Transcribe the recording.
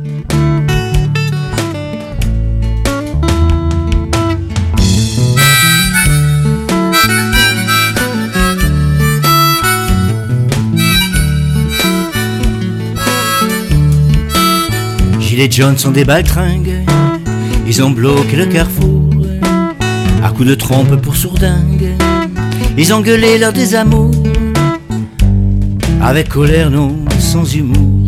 Les Jones sont des baltringues, ils ont bloqué le carrefour à coups de trompe pour sourdingue. Ils ont gueulé leur désamour avec colère, non sans humour.